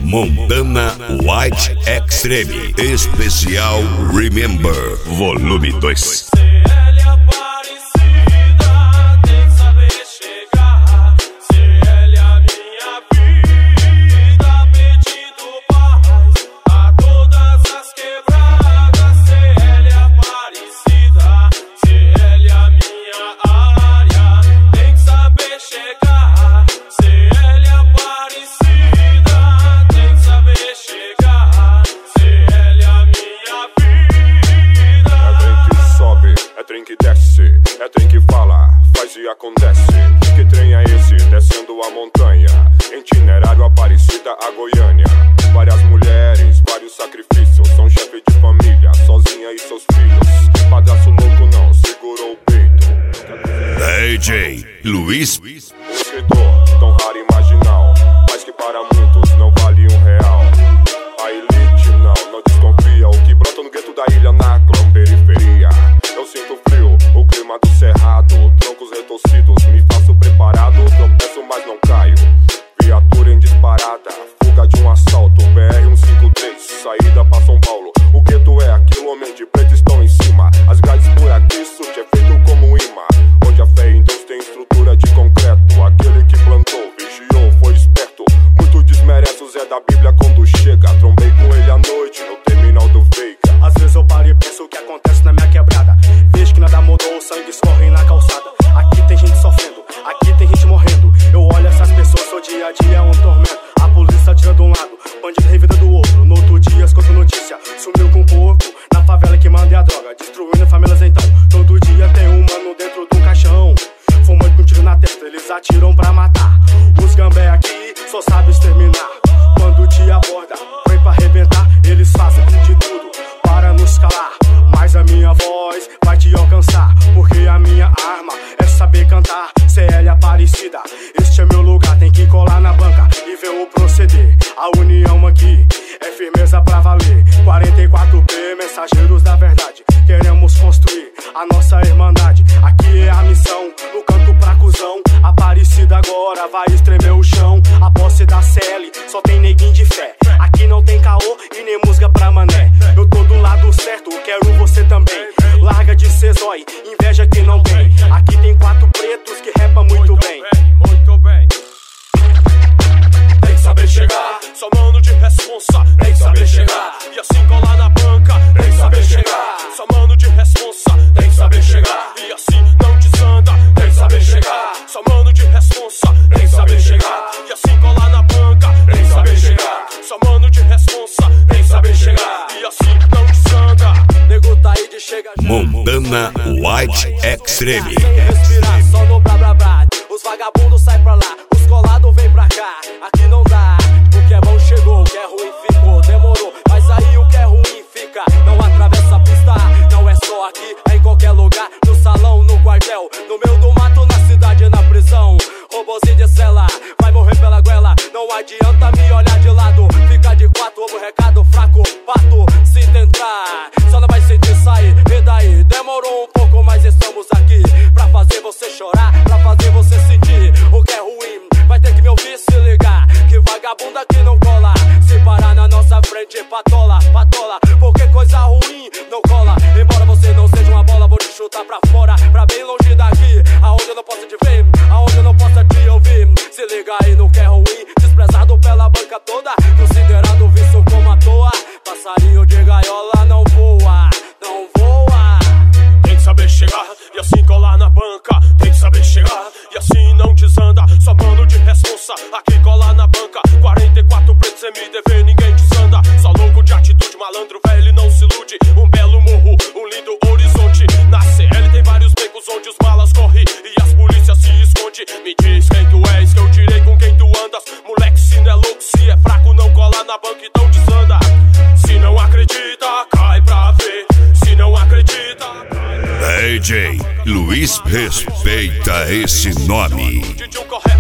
Montana White Extreme Especial Remember Volume 2. É trem que fala, faz e acontece. Que trem é esse, descendo a montanha? Itinerário Aparecida a Goiânia. Várias mulheres, vários sacrifícios. São chefe de família, sozinha e seus filhos. Padraço louco não, segurou o peito. DJ Luiz. Um escritor tão raro e marginal, mas que para muitos não vale R$1. A elite não desconfia. O que brota no gueto da ilha na periferia. Eu sinto frio, o clima do cerrado, troncos retorcidos, me faço preparado, tropeço mas não caio. Viatura em disparada, fuga de um assalto, BR-153, saída pra São Paulo. O gueto é aquilo, homem de preto estão em cima. As grades por aqui, surge é feito como imã. Onde a fé em Deus tem estrutura de concreto. Aquele que plantou, vigiou, foi esperto. Muito desmerece o Zé da Bíblia quando chega. Trombei com ele à noite no terminal do Veiga. Às vezes eu paro e penso o que acontece na minha quebrada. Vejo que nada mudou, o sangue escorre na calçada. Aqui tem gente sofrendo, aqui tem gente morrendo. Eu olho essas pessoas, seu dia a dia é um tormento. A polícia atira de um lado, bandido revida do outro. No outro dia escuto notícia, sumiu com o corpo. Na favela que manda a droga, destruindo famílias então. Todo dia tem um mano dentro de um caixão, fumando com tiro na testa, eles atiram pra matar. Os gambé aqui só sabem exterminar. Quando te aborda, vem pra arrebentar. Eles fazem de tudo para nos calar, mas a minha voz vai te alcançar. Porque a minha arma é saber cantar. CL Aparecida, este é meu lugar. Tem que colar na banca e ver o proceder. A união aqui é firmeza pra valer. 44P, mensageiros da verdade. Queremos construir a nossa irmandade. Aqui é a missão, no canto pra cuzão. Aparecida agora vai estremer o chão. A posse da CL só tem neguinho de fé. Aqui não tem caô e nem música pra mané. Eu tô do lado certo, quero você também. Larga de ser zói, inveja que não tem. Aqui tem 4 pretos que repa muito bem. Muito bem. Tem que saber chegar, só mano de responsa. Tem que saber chegar, e assim colar na banca. Tem que saber chegar, só mano de responsa. Tem que saber chegar, e assim não desanda. Tem que saber chegar, só mano de responsa. Tem que saber chegar, e assim colar na banca. Tem que saber chegar, só mano de responsa. Tem que saber chegar, e assim não desanda. Nego tá aí de chega já. Montana White Extreme. Sem respirar, só no blá blá blá. Os vagabundos saem pra lá, os colados vem pra cá. Aqui não dá, o que é bom chegou, o que é ruim ficou, demorou. Mas aí o que é ruim fica, não atravessa a pista. Não é só aqui, é em qualquer lugar. No salão, no quartel, no meio do mato, na cidade, na prisão. Robozinho de cela, vai morrer pela goela. Não adianta me olhar de lado. Fica de 4, ovo recado fraco, pato. Se tentar, só não vai sentir sair. E daí, demorou um pouco, mas estamos aqui pra fazer você chorar, pra fazer você sentir o que é ruim. Vai ter que me ouvir, se ligar, que vagabunda que não cola. Se parar na nossa frente, patola, patola. Porque coisa ruim não cola. Embora você não seja uma bola, vou te chutar pra fora, pra bem longe daqui, aonde eu não posso te ver, aonde eu não posso te ouvir. Se liga aí no que é ruim, desprezado pela banca toda, considerado visto como à toa. Passarinho de gaiola não voa, não voa. Tem que saber chegar, e assim colar na banca. Tem que saber chegar, e assim não desanda. Só mano de responsa, aqui colar na banca. 44 pretos, cê me dever, ninguém desanda. Só louco de atitude, malandro velho não se ilude. Um belo morro, um lindo horizonte. Na CL tem vários becos onde os malas correm e as polícias se esconde. Me diz quem tu és, que eu direi com quem tu andas. Moleque, se não é louco, se é fraco, não cola na banca, então desanda. Se não acredita, cai pra ver. Se não acredita, DJ Luiz, respeita esse nome. de um correto.